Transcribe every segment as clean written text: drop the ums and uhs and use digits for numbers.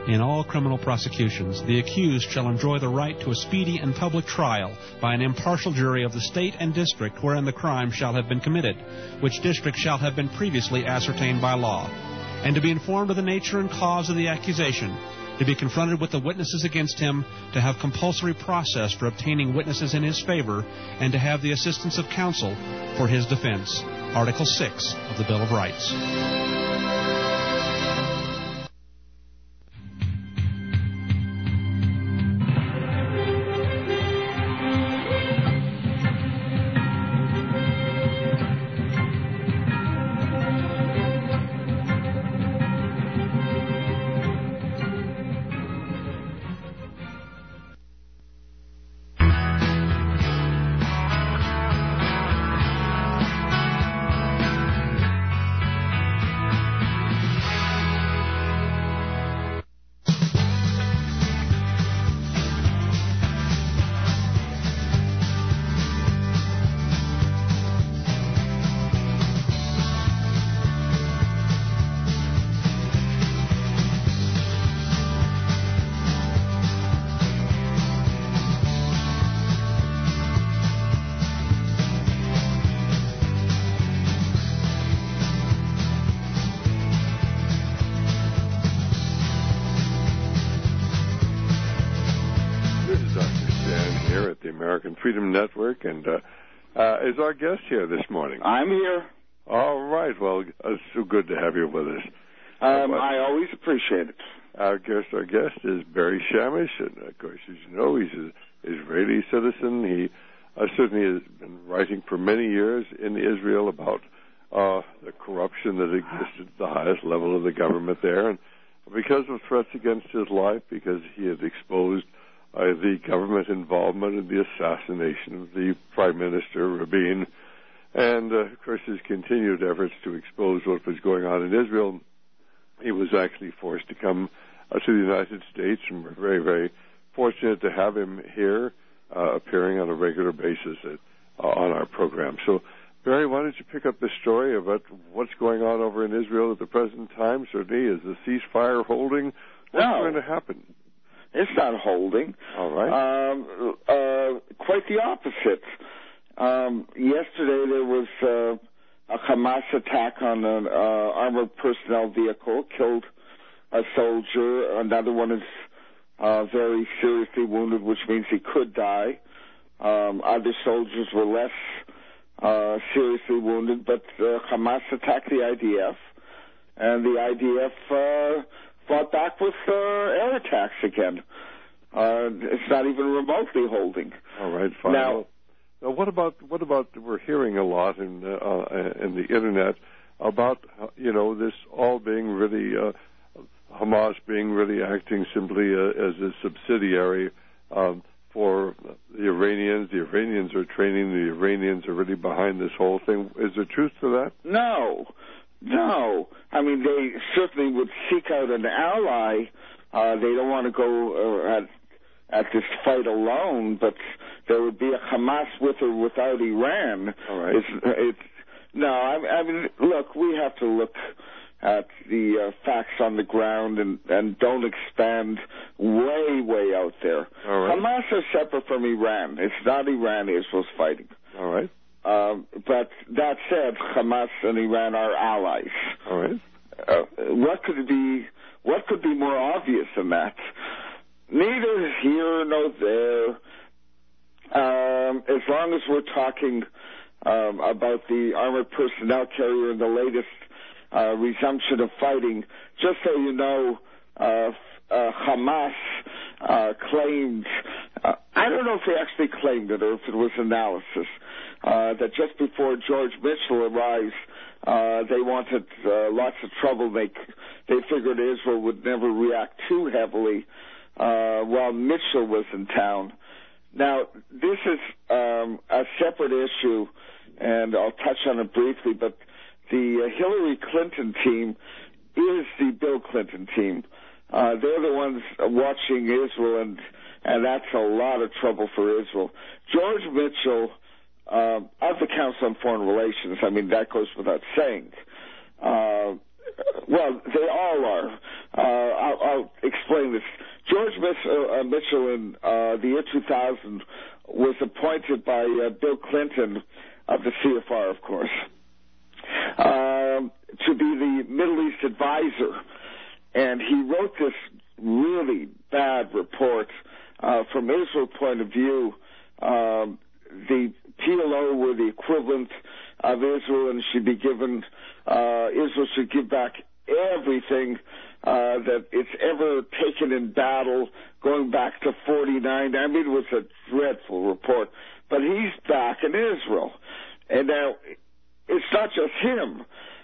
In all criminal prosecutions, the accused shall enjoy the right to a speedy and public trial by an impartial jury of the state and district wherein the crime shall have been committed, which district shall have been previously ascertained by law, and to be informed of the nature and cause of the accusation, to be confronted with the witnesses against him, to have compulsory process for obtaining witnesses in his favor, and to have the assistance of counsel for his defense. Article 6 of the Bill of Rights. Freedom Network, and is our guest here this morning? I'm here. All right. Well, it's so good to have you with us. I always appreciate it. Our guest is Barry Shamish, and of course, as you know, he's an Israeli citizen. He certainly has been writing for many years in Israel about the corruption that existed at the highest level of the government there, and because of threats against his life, because he had exposed the government involvement in the assassination of the Prime Minister, Rabin, and, of course, his continued efforts to expose what was going on in Israel. He was actually forced to come to the United States, and we're very, very fortunate to have him here, appearing on a regular basis on our program. So, Barry, why don't you pick up the story about what's going on over in Israel at the present time? Certainly, is the ceasefire holding? What's going to happen? It's not holding. All right. Quite the opposite. Yesterday there was a Hamas attack on an armored personnel vehicle, killed a soldier. Another one is very seriously wounded, which means he could die. Other soldiers were less seriously wounded, but Hamas attacked the IDF, and the IDF fought back with air attacks again. It's not even remotely holding. All right, fine. Now, what about? We're hearing a lot in the internet about this all being really Hamas being really acting simply as a subsidiary for the Iranians. The Iranians are training. The Iranians are really behind this whole thing. Is there truth to that? No. I mean, they certainly would seek out an ally. They don't want to go at this fight alone, but there would be a Hamas with or without Iran. All right. I mean, look, we have to look at the facts on the ground and don't expand way out there. All right. Hamas is separate from Iran. It's not Iran Israel's fighting. All right. But that said, Hamas and Iran are allies. All right. What could be more obvious than that? Neither here nor there. As long as we're talking about the armored personnel carrier and the latest resumption of fighting, just so you know, Hamas claimed, I don't know if they actually claimed it or if it was analysis, that just before George Mitchell arrives, they wanted lots of trouble. They figured Israel would never react too heavily while Mitchell was in town. Now, this is a separate issue, and I'll touch on it briefly, but the Hillary Clinton team is the Bill Clinton team. They're the ones watching Israel, and that's a lot of trouble for Israel. George Mitchell, of the Council on Foreign Relations, I mean, that goes without saying. Well, they all I'll explain this. George Mitchell in the year 2000 was appointed by Bill Clinton of the CFR, of course, to be the Middle East advisor. And he wrote this really bad report from Israel's point of view. The PLO were the equivalent of Israel and should be given, Israel should give back everything that it's ever taken in battle, going back to 49. I mean, it was a dreadful report. But he's back in Israel. And now, it's not just him.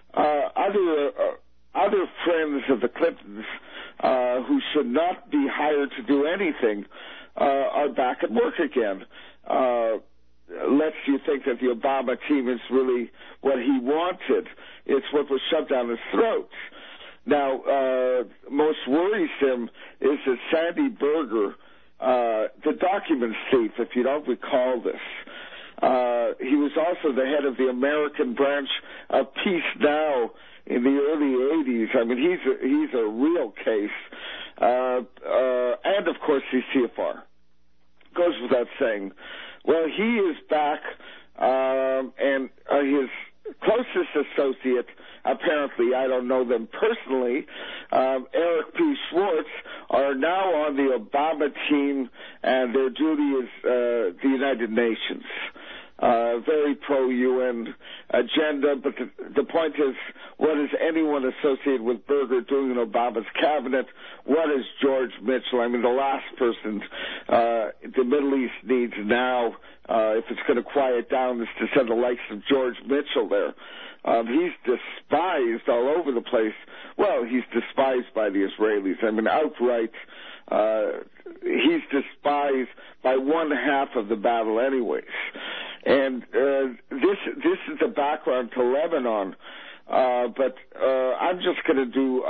Other friends of the Clintons who should not be hired to do anything are back at work again. Lets you think that the Obama team is really what he wanted. It's what was shoved down his throat. Now, most worrisome is that Sandy Berger, the documents thief, if you don't recall this, he was also the head of the American branch of Peace Now in the early 80s. I mean, he's a real case. And, of course, he's CFR. Goes without saying. Well, he is back, and his closest associate, apparently, I don't know them personally, Eric P. Schwartz, are now on the Obama team, and their duty is the United Nations. Very pro-UN agenda, but the point is, what is anyone associated with Berger doing in Obama's cabinet? What is George Mitchell? I mean, the last person the Middle East needs now, if it's going to quiet down, is to send the likes of George Mitchell there. He's despised all over the place. Well, he's despised by the Israelis. I mean, outright, he's despised by one half of the battle anyways. And this is the background to Lebanon. But I'm just going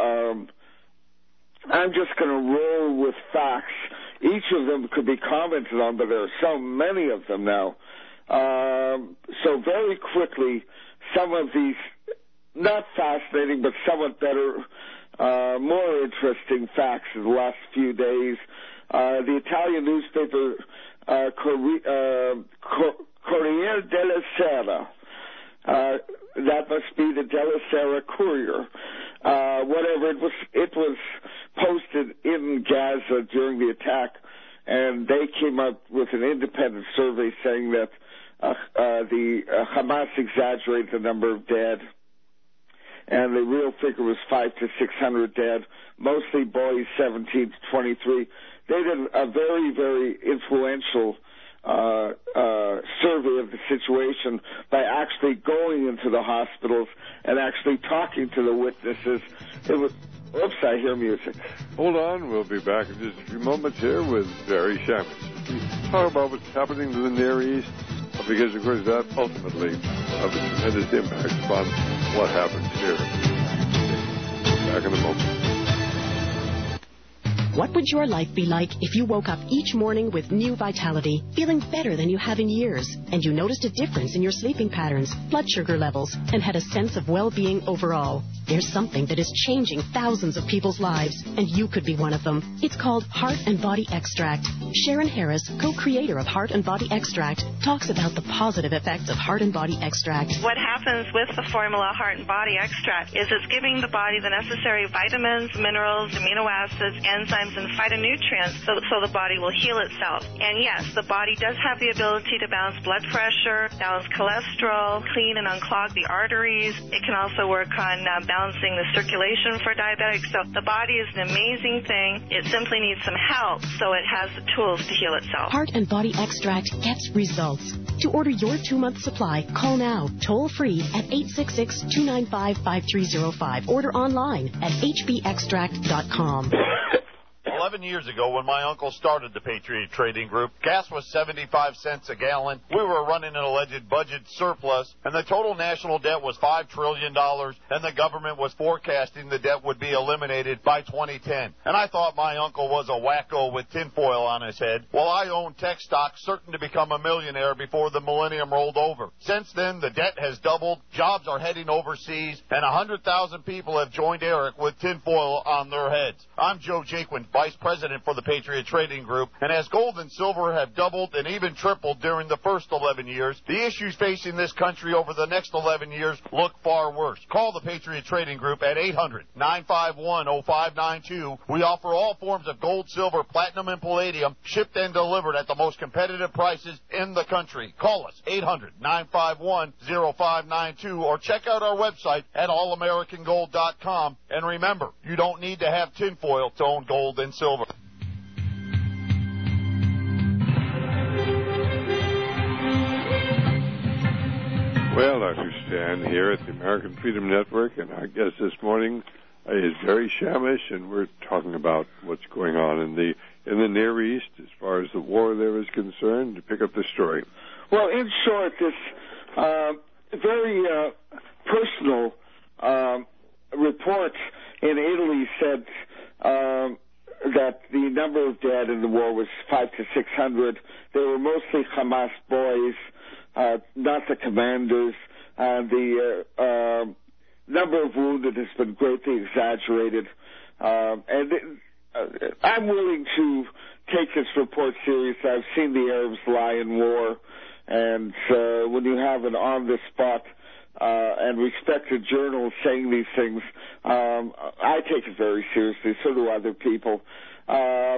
to roll with facts. Each of them could be commented on, but there are so many of them now. So very quickly, some of these not fascinating, but somewhat better, more interesting facts in the last few days. The Italian newspaper Corriere della Sera, that must be the Della Sera Courier, whatever, it was posted in Gaza during the attack, and they came up with an independent survey saying that the Hamas exaggerated the number of dead, and the real figure was 500 to 600 dead, mostly boys 17 to 23. They did a very, very influential survey of the situation by actually going into the hospitals and actually talking to the witnesses. It was, oops, I hear music. Hold on, we'll be back in just a few moments here with Barry Shamish. We talk about what's happening to the Near East, because, of course, that ultimately has a tremendous impact upon what happens here. Back in a moment. What would your life be like if you woke up each morning with new vitality, feeling better than you have in years, and you noticed a difference in your sleeping patterns, blood sugar levels, and had a sense of well-being overall? There's something that is changing thousands of people's lives, and you could be one of them. It's called Heart and Body Extract. Sharon Harris, co-creator of Heart and Body Extract, talks about the positive effects of Heart and Body Extract. What happens with the formula Heart and Body Extract is it's giving the body the necessary vitamins, minerals, amino acids, enzymes, and phytonutrients so the body will heal itself. And yes, the body does have the ability to balance blood pressure, balance cholesterol, clean and unclog the arteries. It can also work on balancing the circulation for diabetics. So the body is an amazing thing. It simply needs some help so it has the tools to heal itself. Heart and Body Extract gets results. To order your 2-month supply, call now, toll free at 866-295-5305. Order online at hbextract.com. 11 years ago, when my uncle started the Patriot Trading Group, gas was 75 cents a gallon. We were running an alleged budget surplus, and the total national debt was $5 trillion, and the government was forecasting the debt would be eliminated by 2010. And I thought my uncle was a wacko with tinfoil on his head. Well, I owned tech stocks, certain to become a millionaire before the millennium rolled over. Since then, the debt has doubled, jobs are heading overseas, and 100,000 people have joined Eric with tinfoil on their heads. I'm Joe Jaquin, Vice President for the Patriot Trading Group, and as gold and silver have doubled and even tripled during the first 11 years, the issues facing this country over the next 11 years look far worse. Call the Patriot Trading Group at 800-951-0592. We offer all forms of gold, silver, platinum, and palladium, shipped and delivered at the most competitive prices in the country. Call us, 800-951-0592, or check out our website at allamericangold.com. And remember, you don't need to have tinfoil to own gold and silver. Well, Dr. Stan here at the American Freedom Network, and our guest this morning is Barry Shamish, and we're talking about what's going on in the Near East as far as the war there is concerned. To pick up the story. Well, in short, this very personal report in Italy said that the number of dead in the war was 500 to 600. They were mostly Hamas boys, not the commanders. The number of wounded has been greatly exaggerated. And I'm willing to take this report seriously. I've seen the Arabs lie in war. And when you have an on-the-spot and respected journal saying these things, I take it very seriously. So do other people. More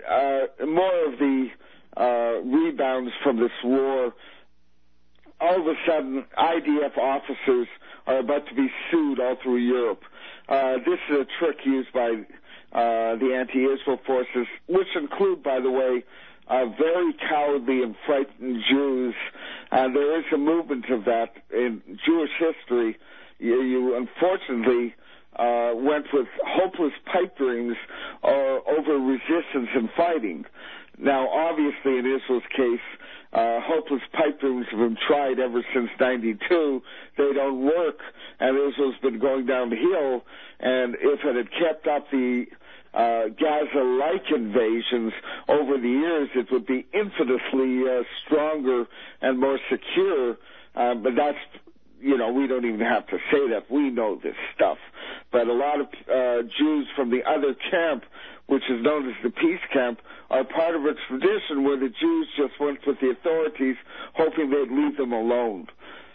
of the rebounds from this war. All of a sudden, IDF officers are about to be sued all through Europe. This is a trick used by the anti-Israel forces, which include, by the way, very cowardly and frightened Jews. There is a movement of that in Jewish history. You unfortunately went with hopeless pipe dreams over resistance and fighting. Now, obviously, in Israel's case, hopeless pipe dreams have been tried ever since '92. They don't work, and Israel's been going down the hill. And if it had kept up the Gaza-like invasions over the years, it would be infinitely stronger and more secure. But that's, we don't even have to say that. We know this stuff. But a lot of Jews from the other camp, which is known as the peace camp, are part of a tradition where the Jews just went with the authorities, hoping they'd leave them alone.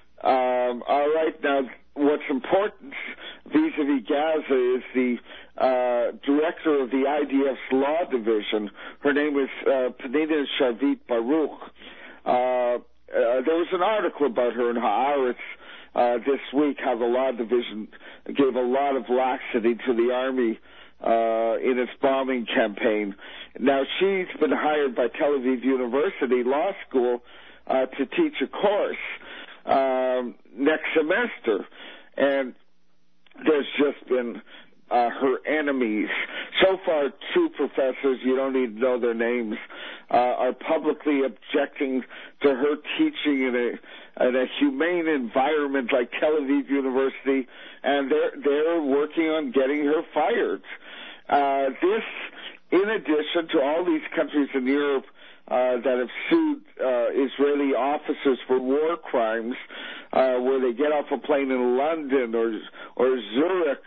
All right, now, what's important vis-a-vis Gaza is the director of the IDF's law division. Her name is Pnina Shavit Baruch. There was an article about her in Haaretz this week, how the law division gave a lot of laxity to the army in its bombing campaign. Now, she's been hired by Tel Aviv University Law School to teach a course next semester. And there's just been her enemies. So far, 2 professors, you don't need to know their names, are publicly objecting to her teaching in a humane environment like Tel Aviv University, and they're working on getting her fired. This, in addition to all these countries in Europe that have sued Israeli officers for war crimes, where they get off a plane in London or Zurich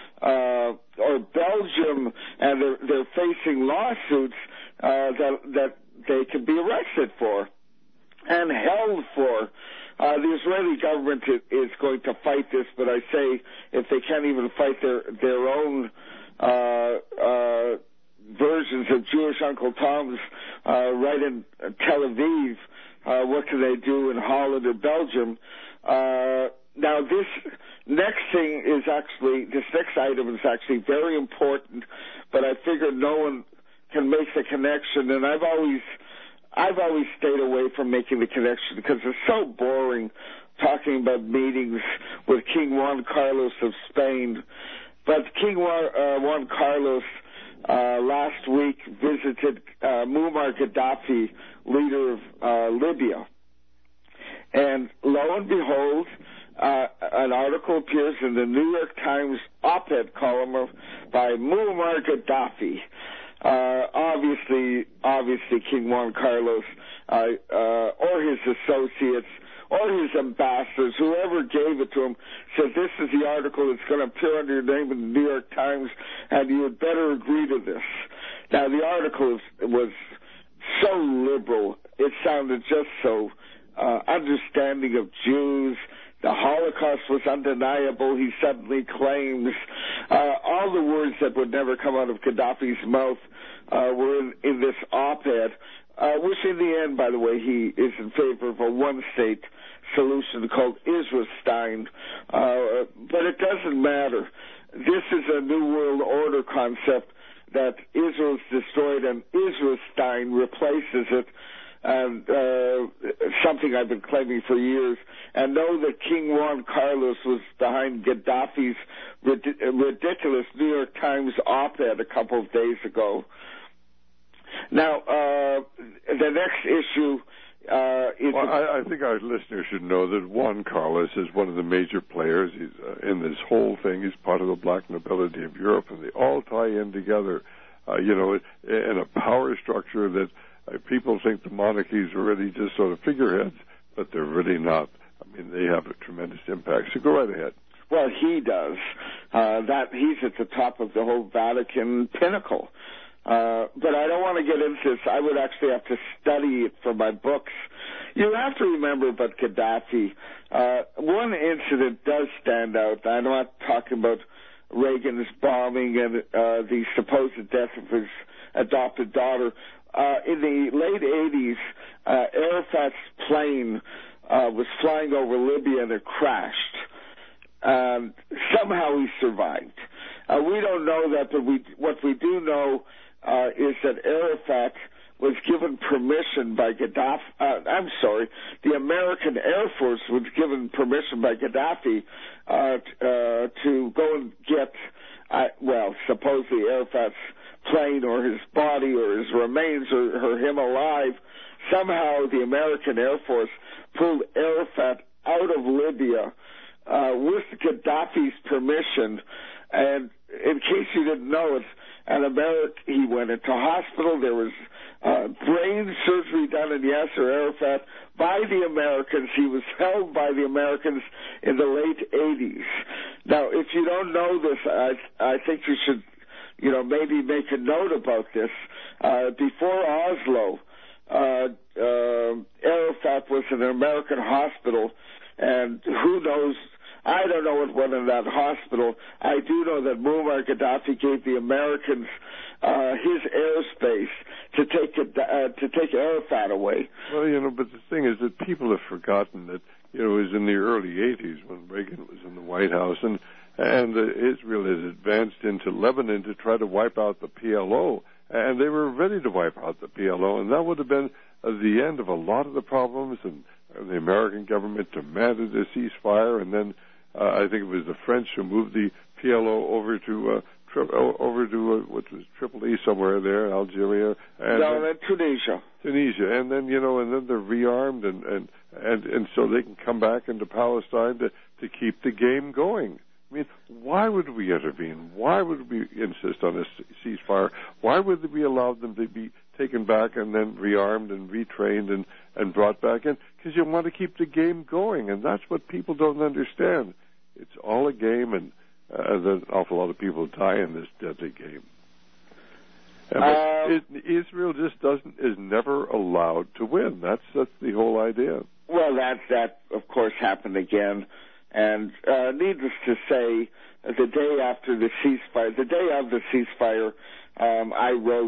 or Belgium, and they're facing lawsuits that they can be arrested for and held for. The Israeli government is going to fight this, but I say if they can't even fight their own versions of Jewish Uncle Toms right in Tel Aviv, what can they do in Holland or Belgium? Now, this next item is actually very important, but I figured no one can make the connection, and I've always stayed away from making the connection because it's so boring talking about meetings with King Juan Carlos of Spain. But King Juan Carlos last week visited Muammar Gaddafi, leader of Libya. And lo and behold, an article appears in the New York Times op-ed column by Muammar Gaddafi. Obviously King Juan Carlos or his associates or his ambassadors, whoever gave it to him, said this is the article that's going to appear under your name in the New York Times, and you had better agree to this. Now, the article was so liberal. It sounded just so understanding of Jews. The Holocaust was undeniable, he suddenly claims. All the words that would never come out of Gaddafi's mouth were in this op-ed, which in the end, by the way, he is in favor of a one-state solution called Israelstein. But it doesn't matter. This is a New World Order concept that Israel's destroyed and Israelstein replaces it. And something I've been claiming for years, and know that King Juan Carlos was behind Gaddafi's ridiculous New York Times op-ed a couple of days ago. Now, the next issue is... Well, I think our listeners should know that Juan Carlos is one of the major players. He's in this whole thing. He's part of the black nobility of Europe, and they all tie in together, in a power structure that... people think the monarchies are really just sort of figureheads, but they're really not. I mean, they have a tremendous impact. So go right ahead. Well, he does. He's at the top of the whole Vatican pinnacle. But I don't want to get into this. I would actually have to study it for my books. You have to remember about Gaddafi. One incident does stand out. I'm not talking about Reagan's bombing and the supposed death of his adopted daughter. In the late 80s, Arafat's plane was flying over Libya and it crashed. Somehow he survived. We don't know that, but what we do know is that Arafat was given permission by Gaddafi. The American Air Force was given permission by Gaddafi to go and get, supposedly Arafat's plane or his body or his remains or him alive. Somehow the American Air Force pulled Arafat out of Libya with Gaddafi's permission. And in case you didn't know it, he went into hospital. There was brain surgery done in Yasser Arafat by the Americans. He was held by the Americans in the late 80s. Now, if you don't know this, I think you should maybe make a note about this. Before Oslo, Arafat was in an American hospital, and who knows, I don't know what went in that hospital. I do know that Muammar Gaddafi gave the Americans his airspace to take Arafat away. Well, but the thing is that people have forgotten that, it was in the early 80s when Reagan was in the White House, and Israel has advanced into Lebanon to try to wipe out the PLO, and they were ready to wipe out the PLO, and that would have been the end of a lot of the problems, and the American government demanded a ceasefire, and then I think it was the French who moved the PLO over to what was Tripoli somewhere there, Algeria, and Tunisia, and then and then they're rearmed and so they can come back into Palestine to keep the game going. I mean, why would we intervene? Why would we insist on a ceasefire? Why would we allow them to be taken back and then rearmed and retrained and brought back in? Because you want to keep the game going, and that's what people don't understand. It's all a game, and there's an awful lot of people die in this deadly game. Israel just is never allowed to win. That's the whole idea. Well, that of course happened again. And needless to say, the day after the ceasefire, the day of the ceasefire, I wrote,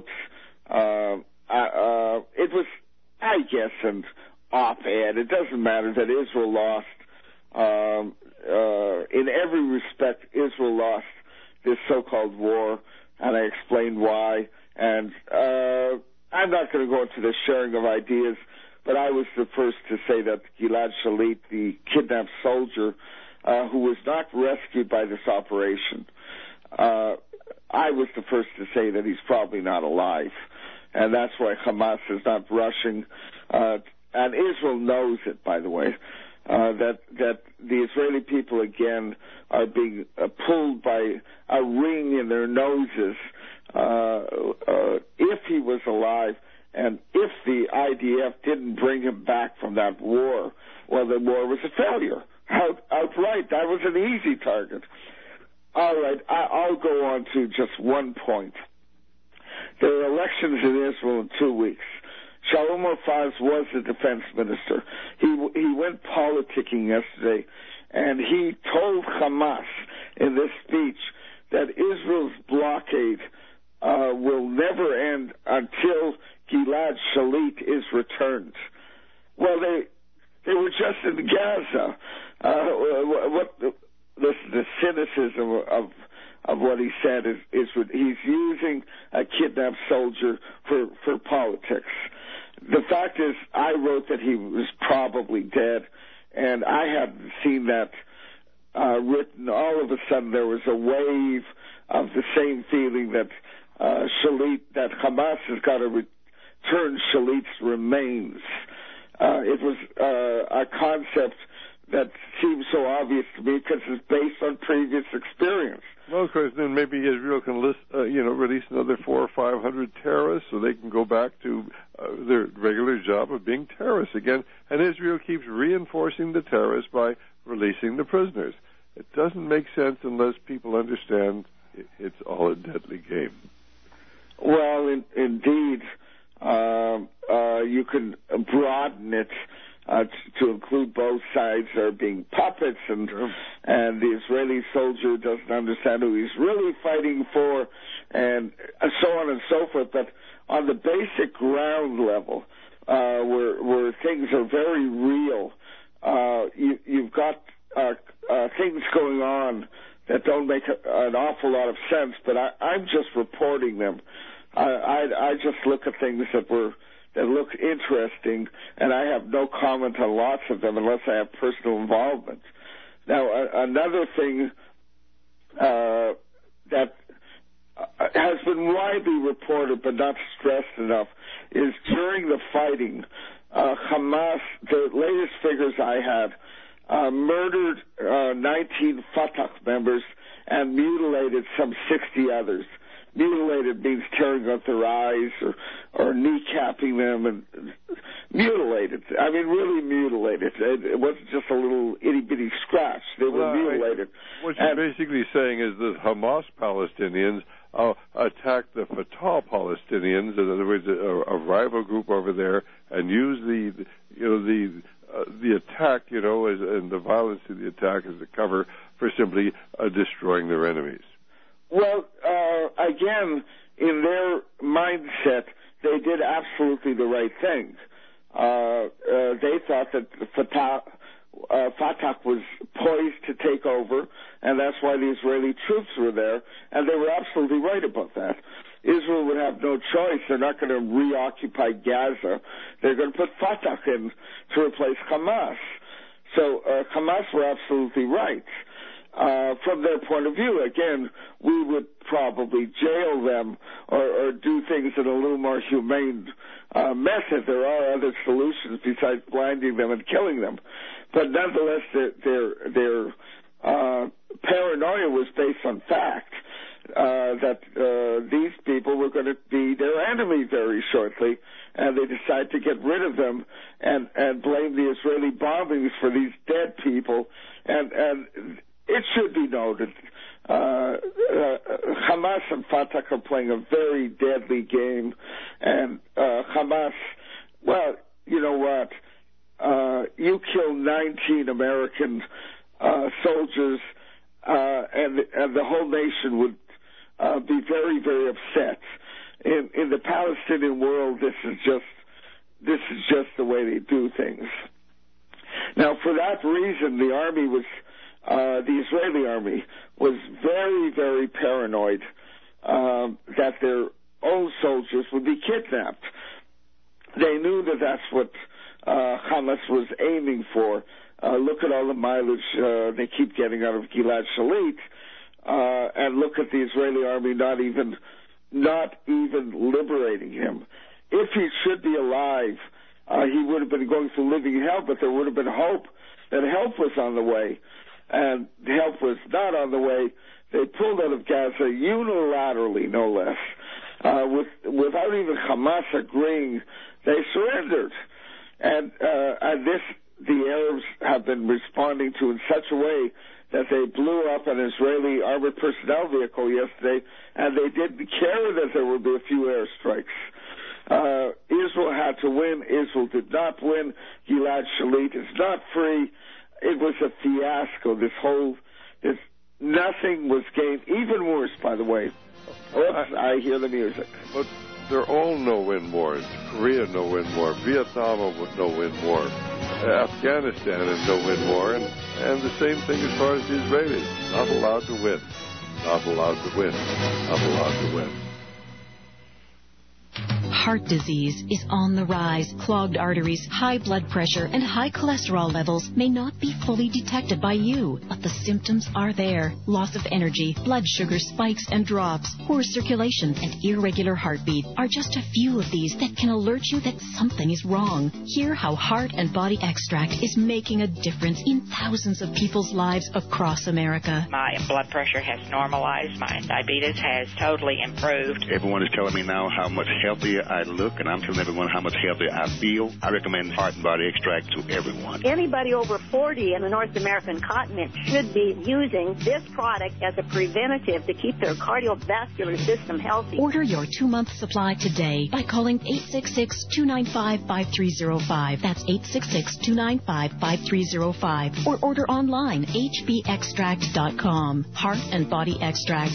it was, I guess, an op-ed. It doesn't matter that Israel lost. In every respect, Israel lost this so-called war, and I explained why. And I'm not going to go into the sharing of ideas, but I was the first to say that Gilad Shalit, the kidnapped soldier, who was not rescued by this operation, I was the first to say that he's probably not alive. And that's why Hamas is not rushing. And Israel knows it, by the way, that the Israeli people, again, are being pulled by a ring in their noses. If he was alive and if the IDF didn't bring him back from that war, well, the war was a failure. Outright, that was an easy target. All right, I'll go on to just one point. There are elections in Israel in 2 weeks. Shalom Mofaz was the defense minister. He went politicking yesterday, and he told Hamas in this speech that Israel's blockade will never end until Gilad Shalit is returned. Well, they were just in Gaza. The cynicism of what he said is he's using a kidnapped soldier for politics. The fact is, I wrote that he was probably dead, and I hadn't seen that written. All of a sudden, there was a wave of the same feeling that Shalit, that Hamas has got to return Shalit's remains. It was a concept that seems so obvious to me because it's based on previous experience. Well, of course, then maybe Israel can release another 400 or 500 terrorists so they can go back to their regular job of being terrorists again. And Israel keeps reinforcing the terrorists by releasing the prisoners. It doesn't make sense unless people understand it's all a deadly game. Well, indeed, you can broaden it to include both sides are being puppets, and the Israeli soldier doesn't understand who he's really fighting for, and so on and so forth. But on the basic ground level, where things are very real, you've got things going on that don't make an awful lot of sense, but I'm just reporting them. I just look at things that look interesting, and I have no comment on lots of them unless I have personal involvement. Now, another thing that has been widely reported but not stressed enough is during the fighting, Hamas, the latest figures I had, murdered 19 Fatah members and mutilated some 60 others. Mutilated means tearing out their eyes or kneecapping them, and mutilated. I mean, really mutilated. It wasn't just a little itty-bitty scratch. They were mutilated. What you're basically saying is that Hamas Palestinians attacked the Fatah Palestinians, in other words, a rival group over there, and used the attack, and the violence of the attack as a cover for simply destroying their enemies. Well, again, in their mindset, they did absolutely the right thing. They thought that Fatah was poised to take over, and that's why the Israeli troops were there, and they were absolutely right about that. Israel would have no choice. They're not going to reoccupy Gaza. They're going to put Fatah in to replace Hamas. So Hamas were absolutely right. From their point of view, again, we would probably jail them or do things in a little more humane method. There are other solutions besides blinding them and killing them. But nonetheless, their paranoia was based on fact that these people were going to be their enemy very shortly, and they decided to get rid of them and blame the Israeli bombings for these dead people. And it should be noted, Hamas and Fatah are playing a very deadly game, and Hamas, well, you know what? You kill 19 American soldiers, and the whole nation would be very, very upset. In the Palestinian world, this is just the way they do things. Now, for that reason, the army was. The Israeli army was very, very paranoid that their own soldiers would be kidnapped. They knew that that's what Hamas was aiming for. Look at all the mileage they keep getting out of Gilad Shalit. and look at the Israeli army not even liberating him. If he should be alive, he would have been going through living hell, but there would have been hope that help was on the way. And help was not on the way. They pulled out of Gaza unilaterally, no less. Without even Hamas agreeing, they surrendered. And the Arabs have been responding to in such a way that they blew up an Israeli armored personnel vehicle yesterday, and they didn't care that there would be a few airstrikes. Israel had to win. Israel did not win. Gilad Shalit is not free. It was a fiasco. Nothing was gained. Even worse, by the way. Oops, I hear the music. But they're all no-win wars. Korea, no-win war. Vietnam, no-win war. Afghanistan is no-win war. And the same thing as far as the Israelis. Not allowed to win. Not allowed to win. Not allowed to win. Heart disease is on the rise. Clogged arteries, high blood pressure, and high cholesterol levels may not be fully detected by you, but the symptoms are there. Loss of energy, blood sugar spikes and drops, poor circulation, and irregular heartbeat are just a few of these that can alert you that something is wrong. Hear how Heart and Body Extract is making a difference in thousands of people's lives across America. My blood pressure has normalized. My diabetes has totally improved. Everyone is telling me now how much healthier I look, and I'm telling everyone how much healthier I feel. I recommend Heart and Body Extract to everyone. Anybody over 40 in the North American continent should be using this product as a preventative to keep their cardiovascular system healthy. Order your 2-month supply today by calling 866-295-5305. That's 866-295-5305. Or order online, hbextract.com. Heart and Body Extract,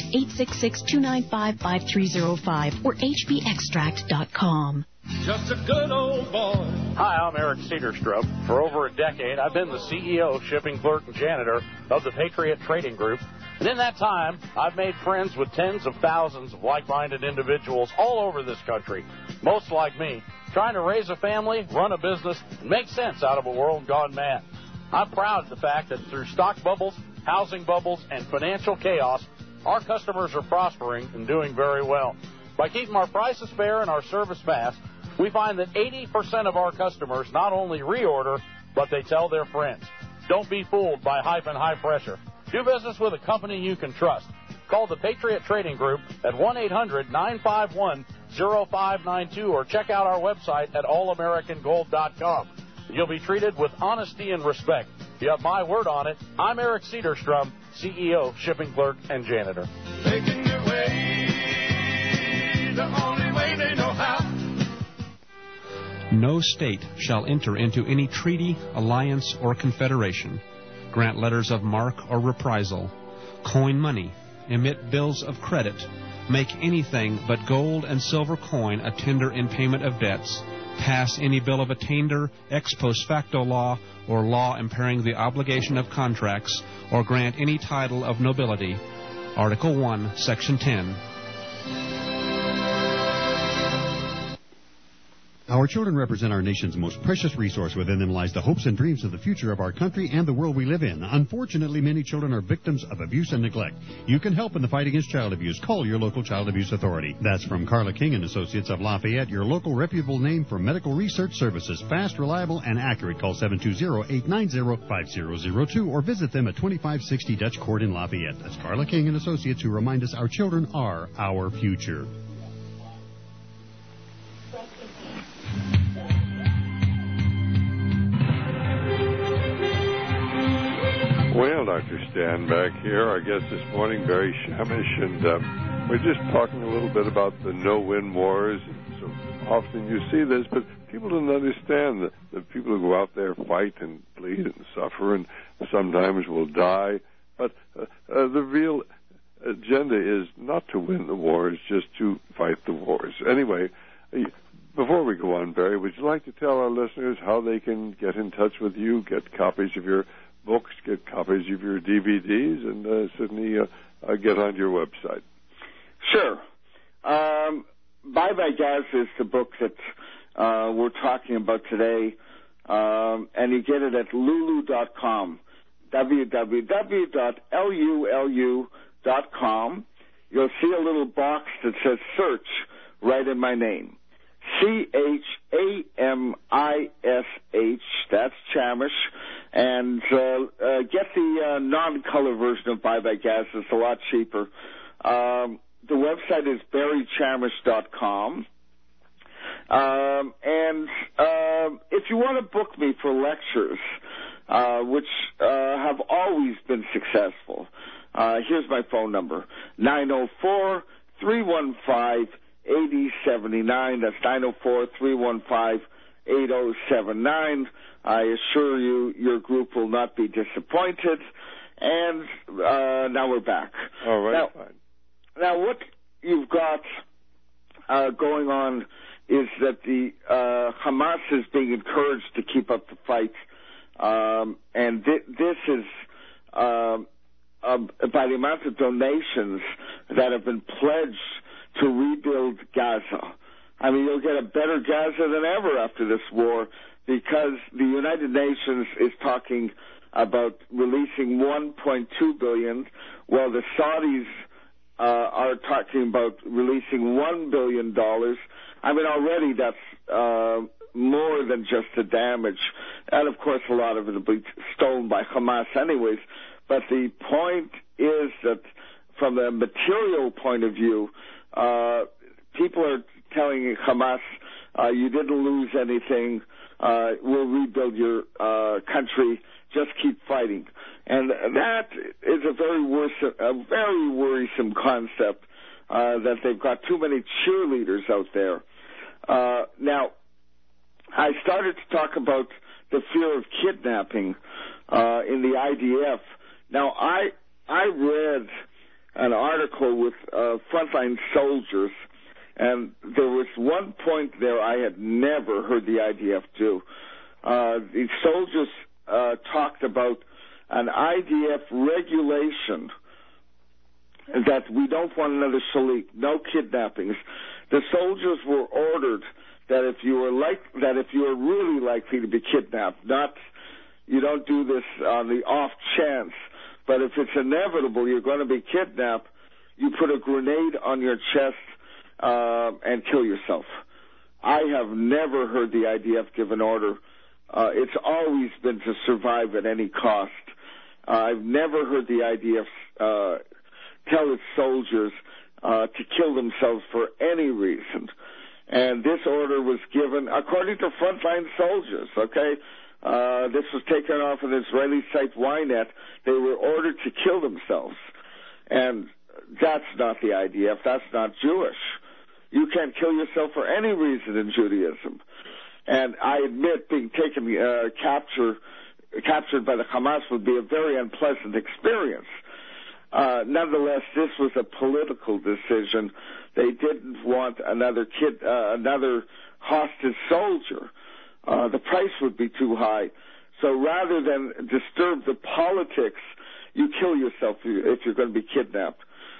866-295-5305 or hbextract.com. Just a good old boy. Hi, I'm Eric Cedarstrom. For over a decade, I've been the CEO, shipping clerk, and janitor of the Patriot Trading Group. And in that time, I've made friends with tens of thousands of like-minded individuals all over this country, most like me, trying to raise a family, run a business, and make sense out of a world gone mad. I'm proud of the fact that through stock bubbles, housing bubbles, and financial chaos, our customers are prospering and doing very well. By keeping our prices fair and our service fast, we find that 80% of our customers not only reorder, but they tell their friends. Don't be fooled by hype and high pressure. Do business with a company you can trust. Call the Patriot Trading Group at 1-800-951-0592 or check out our website at allamericangold.com. You'll be treated with honesty and respect. You have my word on it. I'm Eric Cedarstrom, CEO, shipping clerk, and janitor. Making your way the only way they know how. No state shall enter into any treaty, alliance, or confederation, grant letters of marque or reprisal, coin money, emit bills of credit, make anything but gold and silver coin a tender in payment of debts, pass any bill of attainder, ex post facto law, or law impairing the obligation of contracts, or grant any title of nobility. Article 1, Section 10. Our children represent our nation's most precious resource. Within them lies the hopes and dreams of the future of our country and the world we live in. Unfortunately, many children are victims of abuse and neglect. You can help in the fight against child abuse. Call your local child abuse authority. That's from Carla King and Associates of Lafayette, your local reputable name for medical research services. Fast, reliable, and accurate. Call 720-890-5002 or visit them at 2560 Dutch Court in Lafayette. That's Carla King and Associates, who remind us our children are our future. Well, Dr. Stan back here, our guest this morning, Barry Shamish, and we're just talking a little bit about the no-win wars. So often you see this, but people don't understand that people who go out there fight and bleed and suffer and sometimes will die. But the real agenda is not to win the wars, just to fight the wars. Anyway, before we go on, Barry, would you like to tell our listeners how they can get in touch with you, get copies of your books, get copies of your DVDs, and certainly get on your website? Sure. Bye Bye Gaza is the book that we're talking about today, and you get it at lulu.com, www.lulu.com. Chamish.com. You'll see a little box that says search right in my name. CHAMISH, that's Chamish. And get the non-color version of Buy by Gas. It's a lot cheaper. The website is barrychamish.com. And if you want to book me for lectures, which have always been successful, here's my phone number, 904-315-8079. That's 904-315-8079. I assure you, your group will not be disappointed. And now we're back. All right, fine. Now, what you've got going on is that the Hamas is being encouraged to keep up the fight, and this is by the amount of donations that have been pledged to rebuild Gaza. I mean, you'll get a better Gaza than ever after this war, because the United Nations is talking about releasing $1.2 billion, while the Saudis are talking about releasing $1 billion. I mean, already that's more than just the damage. And, of course, a lot of it will be stolen by Hamas anyways. But the point is that from a material point of view, people are telling Hamas, you didn't lose anything. We'll rebuild your country. Just keep fighting. And that is a very worrisome concept, that they've got too many cheerleaders out there. Now, I started to talk about the fear of kidnapping in the IDF. Now, I read an article with frontline soldiers, and there was one point there I had never heard the IDF do. The soldiers talked about an IDF regulation that we don't want another Shalit, no kidnappings. The soldiers were ordered that if you are really likely to be kidnapped, you don't do this on the off chance, but if it's inevitable you're going to be kidnapped, you put a grenade on your chest and kill yourself. I have never heard the IDF give an order. It's always been to survive at any cost. I've never heard the IDF tell its soldiers to kill themselves for any reason. And this order was given according to frontline soldiers, okay? This was taken off an Israeli site, Ynet. They were ordered to kill themselves. And that's not the IDF. That's not Jewish. You can't kill yourself for any reason in Judaism. And I admit being captured by the Hamas would be a very unpleasant experience. Nonetheless, this was a political decision. They didn't want another hostage soldier. The price would be too high. So rather than disturb the politics, you kill yourself if you're going to be kidnapped.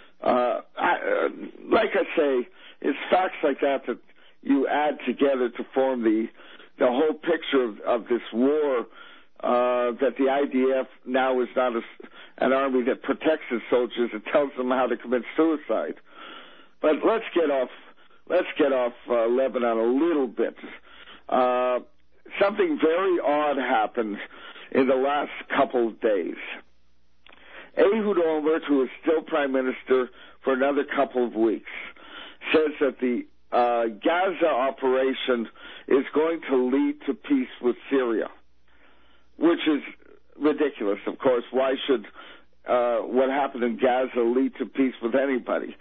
Like I say, it's facts like that you add together to form the whole picture of this war, that the IDF now is not an army that protects its soldiers. It tells them how to commit suicide. But let's get off Lebanon a little bit. Something very odd happened in the last couple of days. Ehud Olmert, who is still prime minister for another couple of weeks, says that the Gaza operation is going to lead to peace with Syria, which is ridiculous, of course. Why should what happened in Gaza lead to peace with anybody?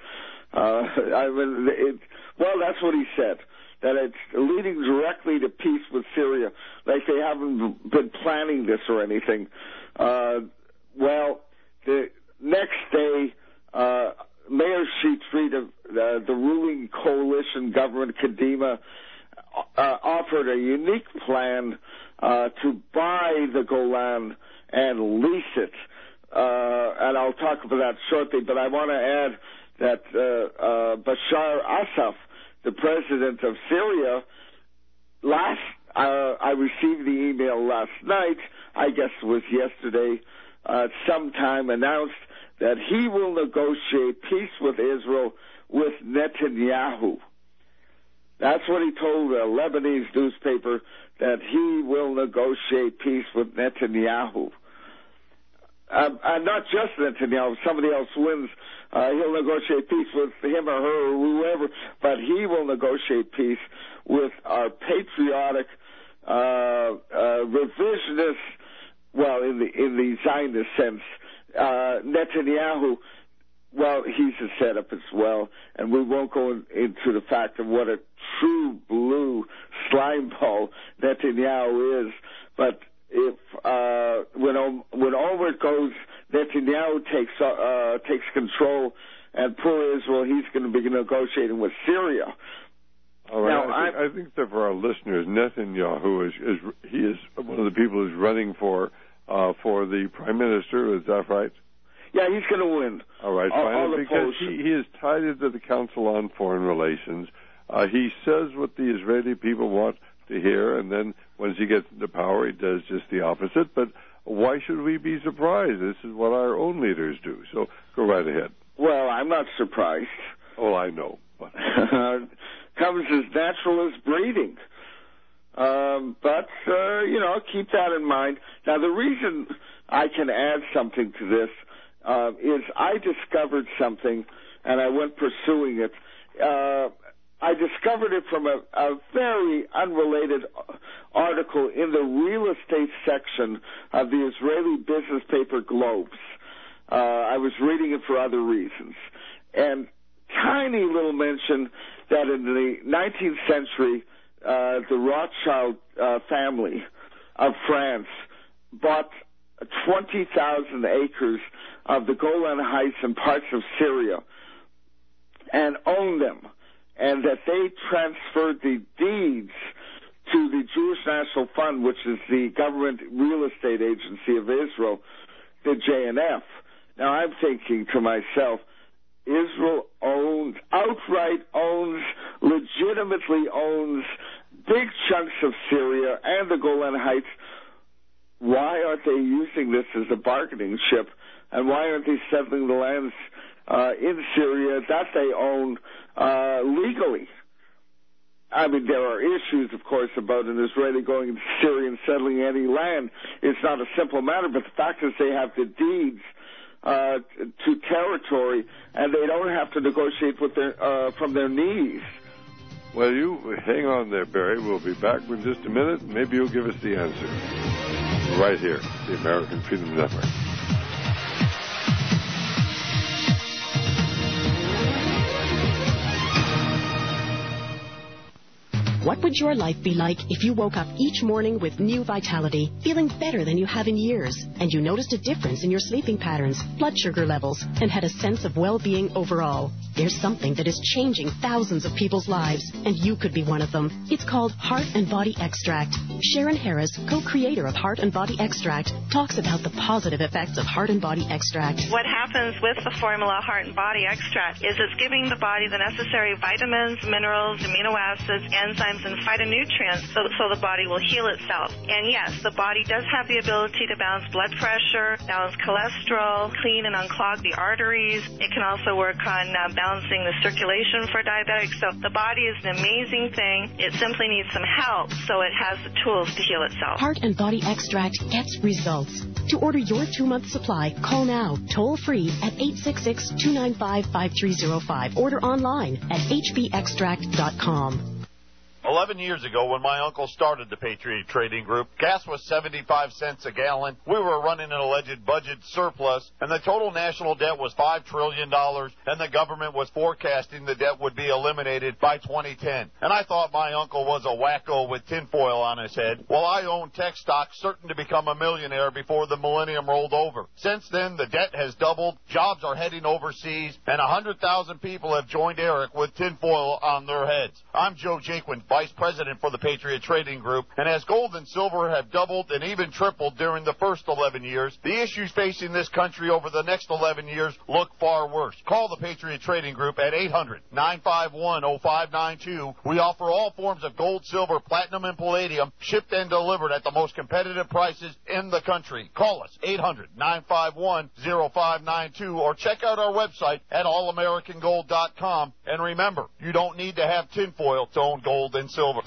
That's what he said, that it's leading directly to peace with Syria, like they haven't been planning this or anything. The next day, Mayor Sheet of the ruling coalition government, Kadima, offered a unique plan to buy the Golan and lease it. And I'll talk about that shortly, but I want to add that Bashar Assad, the president of Syria, I received the email last night, I guess it was yesterday, sometime announced that he will negotiate peace with Israel with Netanyahu. That's what he told a Lebanese newspaper, that he will negotiate peace with Netanyahu. Not just Netanyahu. If somebody else wins, he'll negotiate peace with him or her or whoever, but he will negotiate peace with our patriotic, revisionist, well, in the Zionist sense, Netanyahu. Well, he's a setup as well, and we won't go into the fact of what a true blue slimeball Netanyahu is. But if when over goes, Netanyahu takes control, and poor Israel, he's going to be negotiating with Syria. All right. Now, I think that for our listeners, Netanyahu is one of the people who's running for the prime minister. Is that right? Yeah, he's going to win. All right, fine. Because he is tied into the Council on Foreign Relations. He says what the Israeli people want to hear, and then once he gets into power, he does just the opposite. But why should we be surprised? This is what our own leaders do. So go right ahead. Well, I'm not surprised. Oh, I know. But comes as natural as breeding. But keep that in mind. Now, the reason I can add something to this is I discovered something, and I went pursuing it. I discovered it from a very unrelated article in the real estate section of the Israeli business paper Globes. I was reading it for other reasons. And tiny little mention that in the 19th century, the Rothschild family of France bought 20,000 acres of the Golan Heights and parts of Syria and owned them, and that they transferred the deeds to the Jewish National Fund, which is the government real estate agency of Israel, the JNF. Now, I'm thinking to myself, Israel legitimately owns big chunks of Syria and the Golan Heights. Why aren't they using this as a bargaining chip? And why aren't they settling the lands in Syria that they own legally? I mean, there are issues, of course, about an Israeli going into Syria and settling any land. It's not a simple matter, but the fact is they have the deeds to territory, and they don't have to negotiate with from their knees. Well, you hang on there, Barry. We'll be back in just a minute. Maybe you'll give us the answer. Right here, the American Freedom Network. What would your life be like if you woke up each morning with new vitality, feeling better than you have in years, and you noticed a difference in your sleeping patterns, blood sugar levels, and had a sense of well-being overall? There's something that is changing thousands of people's lives, and you could be one of them. It's called Heart and Body Extract. Sharon Harris, co-creator of Heart and Body Extract, talks about the positive effects of Heart and Body Extract. What happens with the formula Heart and Body Extract is it's giving the body the necessary vitamins, minerals, amino acids, enzymes, and phytonutrients so the body will heal itself. And yes, the body does have the ability to balance blood pressure, balance cholesterol, clean and unclog the arteries. It can also work on balancing the circulation for diabetics. So the body is an amazing thing. It simply needs some help so it has the tools to heal itself. Heart and Body Extract gets results. To order your 2-month supply, call now, toll free at 866-295-5305. Order online at hbextract.com. 11 years ago, when my uncle started the Patriot Trading Group, gas was 75 cents a gallon. We were running an alleged budget surplus, and the total national debt was $5 trillion, and the government was forecasting the debt would be eliminated by 2010. And I thought my uncle was a wacko with tinfoil on his head. Well, I owned tech stocks certain to become a millionaire before the millennium rolled over. Since then, the debt has doubled, jobs are heading overseas, and 100,000 people have joined Eric with tinfoil on their heads. I'm Joe Jaquin, Vice vice president for the Patriot Trading Group. And as gold and silver have doubled and even tripled during the first 11 years, the issues facing this country over the next 11 years look far worse. Call the Patriot Trading Group at 800-951-0592. We offer all forms of gold, silver, platinum, and palladium, shipped and delivered at the most competitive prices in the country. Call us, 800-951-0592, or check out our website at allamericangold.com. And remember, you don't need to have tinfoil to own gold and silver.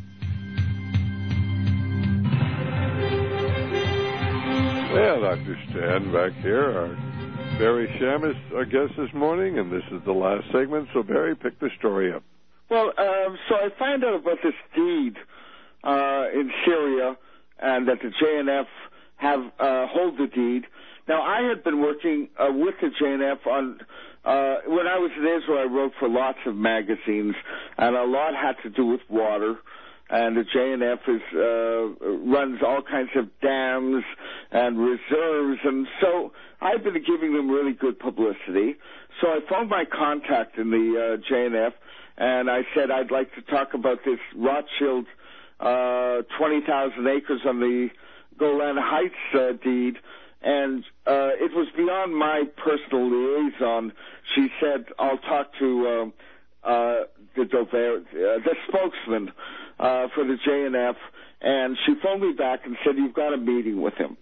Well, Dr. Stan back here, our Barry Shamus, our guest this morning, and this is the last segment, so Barry, pick the story up. Well, so I found out about this deed in Syria, and that the JNF have hold the deed. Now, I had been working with the JNF on when I was in Israel. I wrote for lots of magazines, and a lot had to do with water. And the JNF runs all kinds of dams and reserves, and so I've been giving them really good publicity. So I phoned my contact in the JNF, and I said I'd like to talk about this Rothschild 20,000 acres on the Golan Heights deed. And it was beyond my personal liaison. She said, I'll talk to the spokesman for the JNF, and she phoned me back and said, you've got a meeting with him.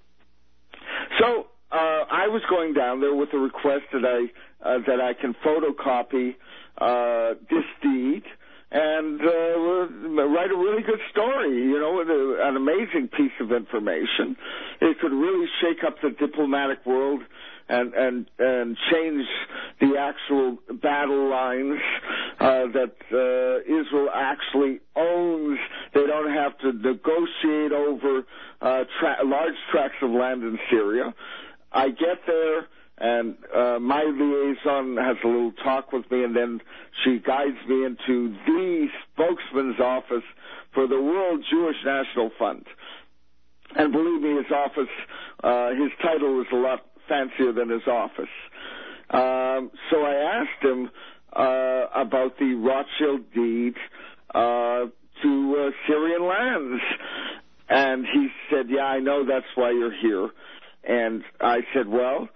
So I was going down there with a request that I can photocopy this deed and write a really good story, you know, an amazing piece of information. It could really shake up the diplomatic world and change the actual battle lines that Israel actually owns. They don't have to negotiate over large tracts of land in Syria. I get there, and my liaison has a little talk with me, and then she guides me into the spokesman's office for the World Jewish National Fund. And believe me, his office, his title is a lot fancier than his office. So I asked him about the Rothschild deed to Syrian lands. And he said, yeah, I know that's why you're here. And I said, well,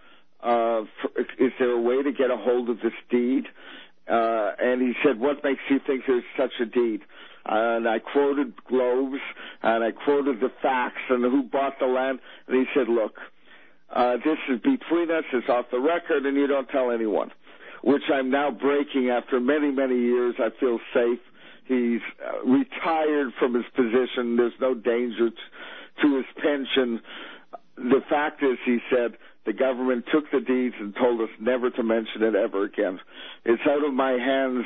is there a way to get a hold of this deed? And he said, what makes you think there's such a deed? And I quoted globes, and I quoted the facts and who bought the land. And he said, look, this is between us, it's off the record, and you don't tell anyone, which I'm now breaking after many, many years. I feel safe. He's retired from his position. There's no danger to his pension. The fact is, he said, the government took the deeds and told us never to mention it ever again. It's out of my hands.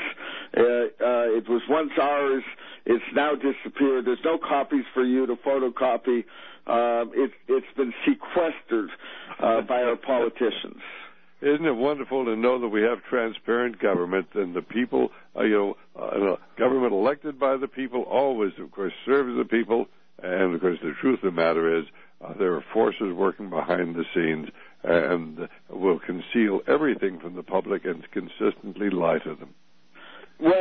It was once ours. It's now disappeared. There's no copies for you to photocopy. It's been sequestered by our politicians. Isn't it wonderful to know that we have transparent government and the people, government elected by the people always, of course, serves the people. And, of course, the truth of the matter is there are forces working behind the scenes and will conceal everything from the public and consistently lie to them. Well,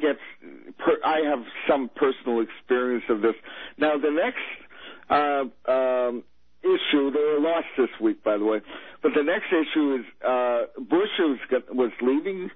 I have some personal experience of this. Now, the next issue, they were lost this week, by the way, but the next issue is Bush was leaving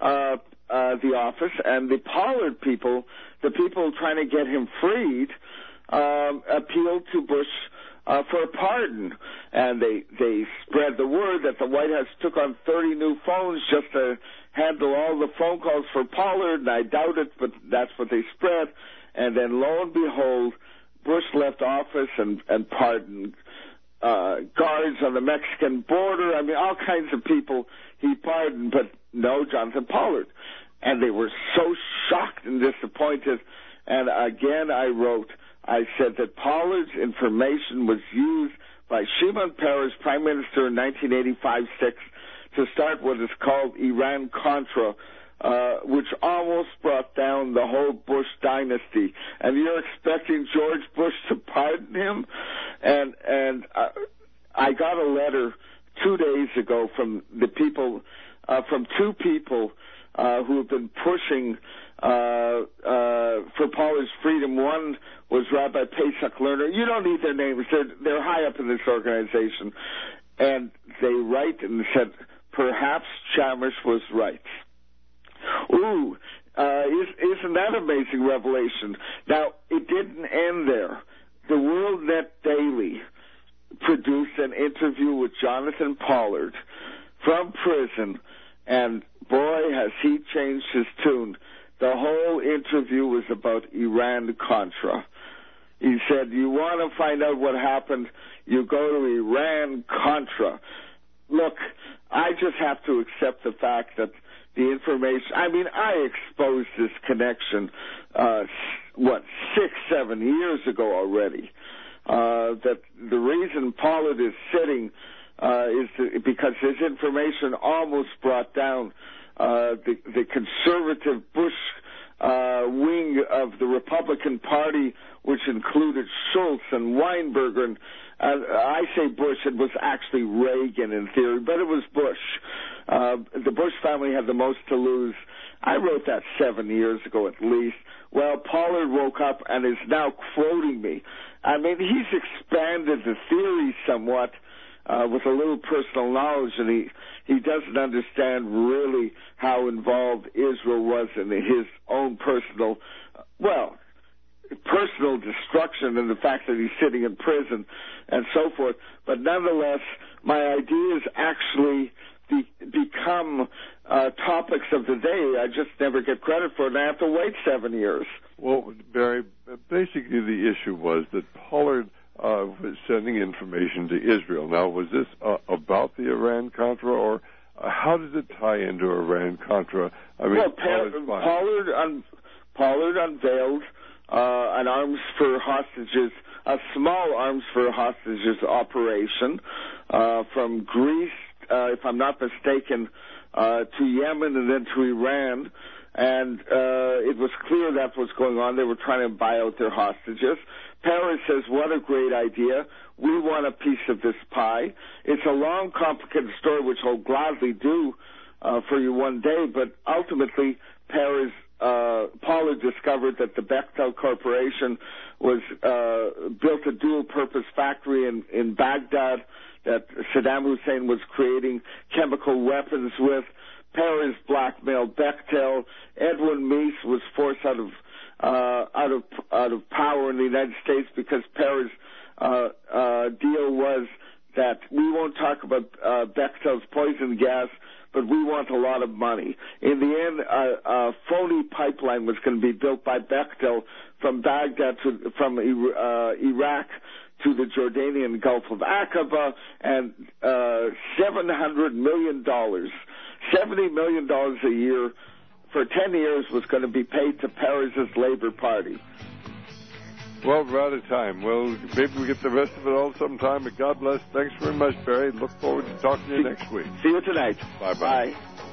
the office, and the Pollard people, the people trying to get him freed, appealed to Bush for a pardon, and they spread the word that the White House took on 30 new phones just to handle all the phone calls for Pollard, and I doubt it, but that's what they spread. And then lo and behold, Bush left office and pardoned guards on the Mexican border. I mean, all kinds of people he pardoned, but no Jonathan Pollard. And they were so shocked and disappointed. And again, I said that Pollard's information was used by Shimon Peres, Prime Minister in 1985-6, to start what is called Iran-Contra, which almost brought down the whole Bush dynasty. And you're expecting George Bush to pardon him? And I got a letter 2 days ago from the people, from two people who have been pushing for Pollard's freedom. One was Rabbi Pesach Lerner. You don't need their names. They're high up in this organization. And they write and said, perhaps Chamish was right. Ooh, isn't that amazing revelation? Now, it didn't end there. The WorldNet Daily produced an interview with Jonathan Pollard from prison, and boy, has he changed his tune. The whole interview was about Iran-Contra. He said, you want to find out what happened, you go to Iran-Contra. Look, I just have to accept the fact that the information, I exposed this connection, 6-7 years ago already. That the reason Pollard is sitting is because his information almost brought down the conservative Bush wing of the Republican Party, which included Schultz and Weinberger. And I say Bush, it was actually Reagan in theory, but it was Bush. The Bush family had the most to lose. I wrote that 7 years ago at least. Well, Pollard woke up and is now quoting me. He's expanded the theory somewhat with a little personal knowledge, and he doesn't understand really how involved Israel was in his own personal destruction and the fact that he's sitting in prison and so forth. But nonetheless, my ideas actually become topics of the day. I just never get credit for it, and I have to wait 7 years. Well, Barry, basically the issue was that Pollard was sending information to Israel. Now, was this about the Iran-Contra, or how does it tie into Iran-Contra? Pollard unveiled an arms for hostages, a small arms for hostages operation from Greece, if I'm not mistaken, to Yemen and then to Iran. And it was clear that was going on. They were trying to buy out their hostages. Paris says, what a great idea. We want a piece of this pie. It's a long, complicated story, which I'll gladly do for you one day. But ultimately, Pollard discovered that the Bechtel Corporation was built a dual-purpose factory in Baghdad that Saddam Hussein was creating chemical weapons with. Paris blackmailed Bechtel. Edwin Meese was forced out of power in the United States because Paris' deal was that we won't talk about Bechtel's poison gas, but we want a lot of money. In the end, a phony pipeline was going to be built by Bechtel from Baghdad from Iraq to the Jordanian Gulf of Aqaba, and $700 million, $70 million a year for 10 years was going to be paid to Paris' Labour Party. Well, we're out of time. Well, maybe we get the rest of it all sometime, but God bless. Thanks very much, Barry. Look forward to talking to you next week. See you tonight. Bye-bye. Bye.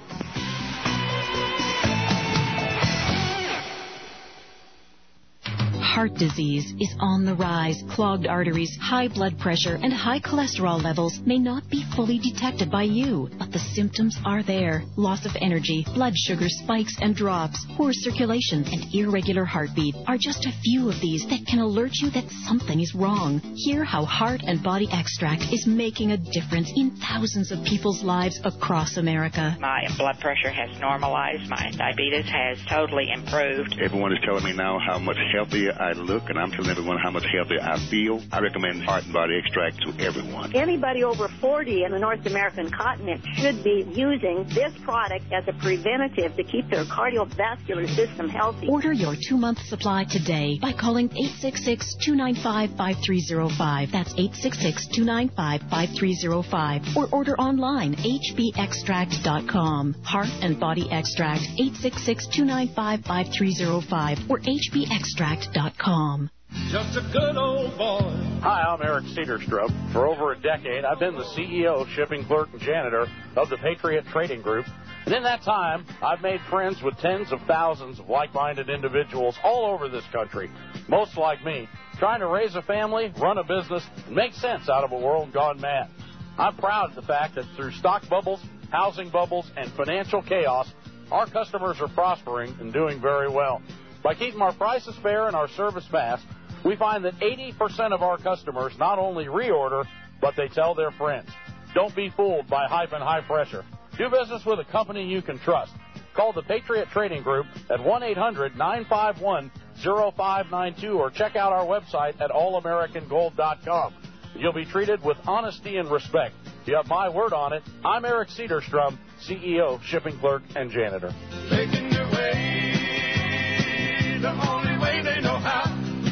Heart disease is on the rise. Clogged arteries, high blood pressure, and high cholesterol levels may not be fully detected by you, but the symptoms are there. Loss of energy, blood sugar spikes and drops, poor circulation, and irregular heartbeat are just a few of these that can alert you that something is wrong. Hear how Heart and Body Extract is making a difference in thousands of people's lives across America. My blood pressure has normalized. My diabetes has totally improved. Everyone is telling me now how much healthier I look, and I'm telling everyone how much healthier I feel. I recommend Heart and Body Extract to everyone. Anybody over 40 in the North American continent should be using this product as a preventative to keep their cardiovascular system healthy. Order your 2-month supply today by calling 866-295-5305. That's 866-295-5305. Or order online, hbextract.com. Heart and Body Extract, 866-295-5305 or hbextract.com. Just a good old boy. Hi, I'm Eric Cedarstrup. For over a decade, I've been the CEO, shipping clerk, and janitor of the Patriot Trading Group. And in that time, I've made friends with tens of thousands of like-minded individuals all over this country, most like me, trying to raise a family, run a business, and make sense out of a world gone mad. I'm proud of the fact that through stock bubbles, housing bubbles, and financial chaos, our customers are prospering and doing very well. By keeping our prices fair and our service fast, we find that 80% of our customers not only reorder, but they tell their friends. Don't be fooled by hype and high pressure. Do business with a company you can trust. Call the Patriot Trading Group at 1-800-951-0592 or check out our website at allamericangold.com. You'll be treated with honesty and respect. You have my word on it. I'm Eric Cedarstrom, CEO, Shipping Clerk and Janitor. Making their way the only way they know how.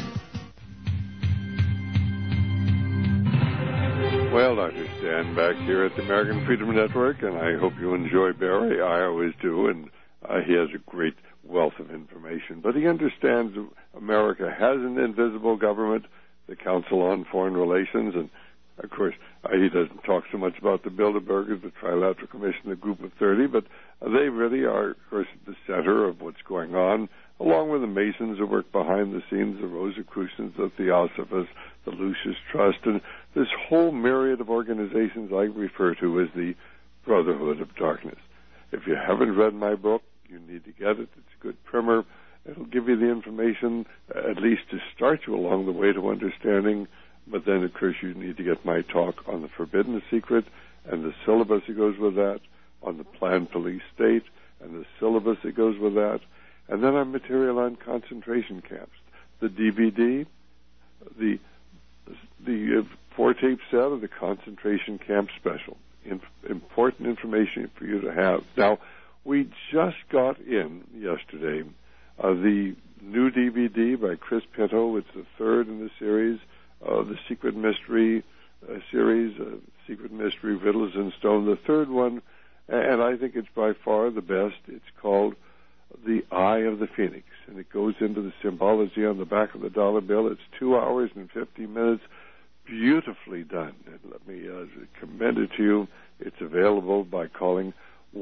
Well, Dr. Stan back here at the American Freedom Network, and I hope you enjoy Barry. I always do, and he has a great wealth of information. But he understands America has an invisible government, the Council on Foreign Relations, and, of course, he doesn't talk so much about the Bilderbergers, the Trilateral Commission, the Group of 30, but they really are, of course, at the center of what's going on, along with the Masons who work behind the scenes, the Rosicrucians, the Theosophists, the Lucis Trust, and this whole myriad of organizations I refer to as the Brotherhood of Darkness. If you haven't read my book, you need to get it. It's a good primer. It'll give you the information, at least to start you along the way to understanding, but then, of course, you need to get my talk on the Forbidden Secret and the syllabus that goes with that, on the planned police state and the syllabus that goes with that, and then our material on concentration camps, the DVD, the 4-tape set of the concentration camp special. Important information for you to have. Now, we just got in yesterday the new DVD by Chris Pinto. It's the third in the series, the Secret Mystery series, Secret Mystery, Riddles and Stone. The third one, and I think it's by far the best, it's called The Eye of the Phoenix, and it goes into the symbology on the back of the dollar bill. It's 2 hours and 50 minutes, beautifully done. And let me commend it to you. It's available by calling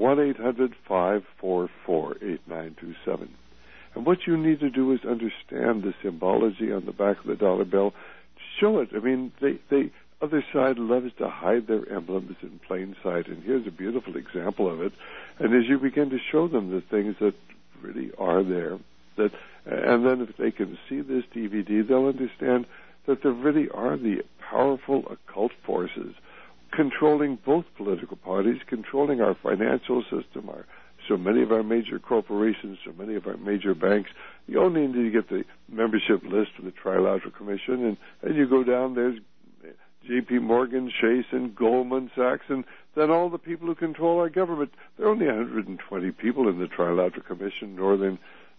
1-800-544-8927. And what you need to do is understand the symbology on the back of the dollar bill. Show it. I mean, the other side loves to hide their emblems in plain sight, and here's a beautiful example of it. And as you begin to show them the things that really are there, and then if they can see this DVD, they'll understand that there really are the powerful occult forces controlling both political parties, controlling our financial system, so many of our major corporations, so many of our major banks. You only need to get the membership list of the Trilateral Commission, and you go down, there's J.P. Morgan, Chase, and Goldman Sachs, and then all the people who control our government. There are only 120 people in the Trilateral Commission, Northern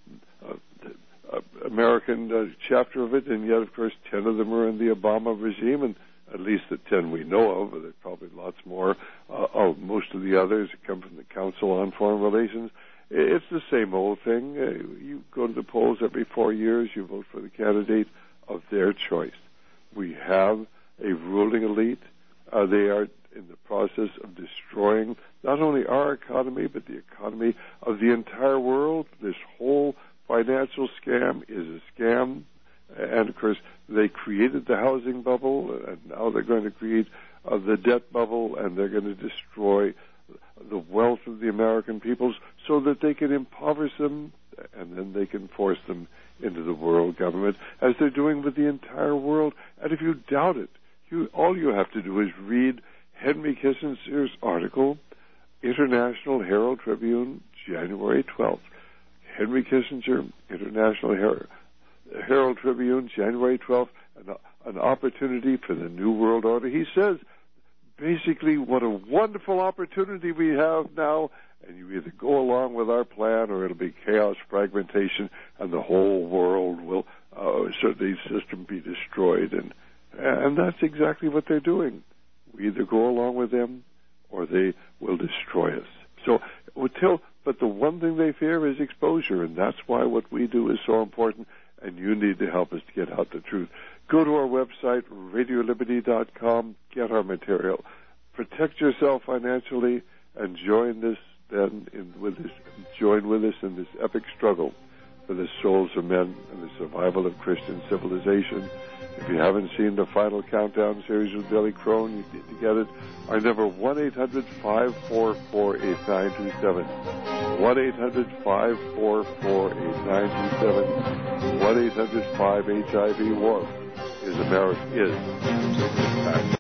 American chapter of it, and yet, of course, 10 of them are in the Obama regime, and at least the 10 we know of, but there's probably lots more. Most of the others come from the Council on Foreign Relations. It's the same old thing. You go to the polls every 4 years, you vote for the candidate of their choice. We have a ruling elite. They are in the process of destroying not only our economy, but the economy of the entire world. This whole financial scam is a scam. And, of course, they created the housing bubble, and now they're going to create the debt bubble, and they're going to destroy the wealth of the American peoples so that they can impoverish them, and then they can force them into the world government, as they're doing with the entire world. And if you doubt it, all you have to do is read Henry Kissinger's article, International Herald Tribune, January 12th. Henry Kissinger, International Herald Tribune, January 12th, an opportunity for the New World Order. He says, basically, what a wonderful opportunity we have now, and you either go along with our plan or it'll be chaos, fragmentation, and the whole world will, the system be destroyed. And that's exactly what they're doing. We either go along with them or they will destroy us. But the one thing they fear is exposure, and that's why what we do is so important, and you need to help us to get out the truth. Go to our website, RadioLiberty.com, get our material. Protect yourself financially, and join with us in this epic struggle for the souls of men and the survival of Christian civilization. If you haven't seen the Final Countdown series with Billy Crone, you need to get it. Our number, 1-800-544-8927. 1-800-544-8927. 1-800-5-HIV-WAR is America is.